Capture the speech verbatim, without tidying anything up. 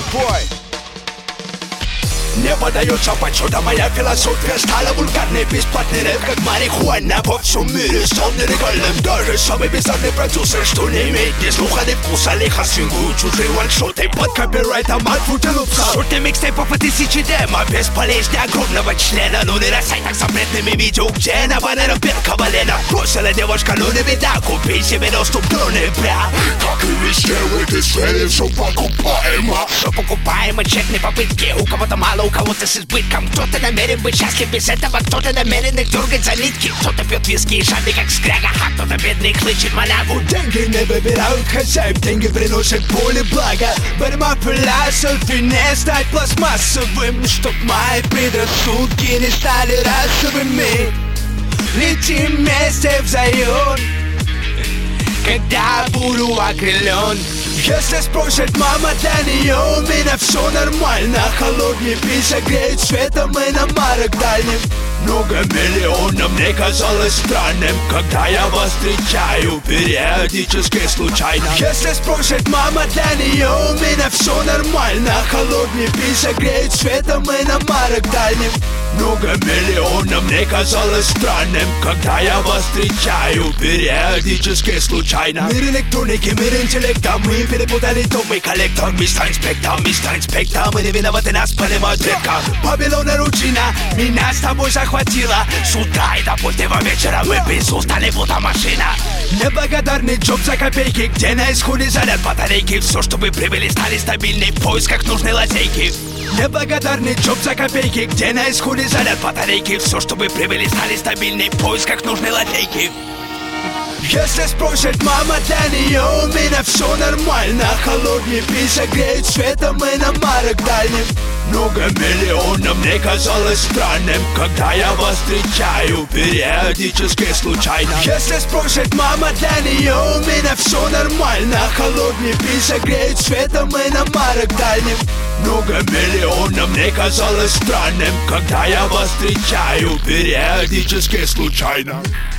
бой. Не подается почета, моя философия стала вульгарной. Бесплатный рэп, как марихуана по всему мире стал нелегальным. Даже самый бездарный продюсер, что не имеет ни слуха, ни вкуса, лихо свингуют чужие ваншоты под копирайтом от футилупса. Сотни микстейпов и тысячи демо, бесполезнее огромного члена. Ну не на сайтах с запретными видео, где на баннерах белка валена. Бросила девушка, ну не беда, купи себе доступ до ноября. Как и везде в этой сфере все покупаемо. Все покупаемо, тщетные попытки, у кого-то мало, у кого-то с избытком. Кто-то намерен быть счастлив без этого, кто-то намерен их дергать за нитки. Кто-то пьет виски и жадный как скряга, а кто-то бедный хлычет маляву. Деньги не выбирают хозяев, деньги приносят боль и благо. Борьба философии не стать пластмассовым, чтоб мои предрассудки не стали расовыми. Летим вместе в Зайон, когда буду окрылен. Если спросит мама, для нее у меня все нормально. Холодный пицца греет светом иномарок дальним. Многомиллионно мне казалось странным, когда я вас встречаю периодически случайно. Если спросит мама, для нее у меня все нормально. Холодный пицца греет светом иномарок дальним. Многомиллионно мне казалось странным, когда я вас встречаю периодически случайно. Мир электроники, мир интеллекта, мы перепутали дом и коллектор. Мистер Инспектор, мистер Инспектор, мы не виноваты, нас понимают редко. Вавилон рутина меня с тобой захватила. С утра и до позднего вечера мы без устали, будто машина. Неблагодарный джоб за копейки, где на исходе заряд батарейки. Все, что вы привели, стали стабильны в поисках нужной лазейки. Неблагодарный джоб за копейки, где на исходе заряд батарейки. Все, что вы привели, стали стабильны в поисках нужной лазейки. Если спросит мама, для нее у меня все нормально. Холодный пицца греет светом иномарок дальним. Многомиллионно мне казалось странным, когда я вас встречаю периодически случайно. Если спросит мама, для нее у меня все нормально. Холодный пицца греет светом иномарок дальним. Многомиллионно мне казалось странным, когда я вас встречаю периодически случайно.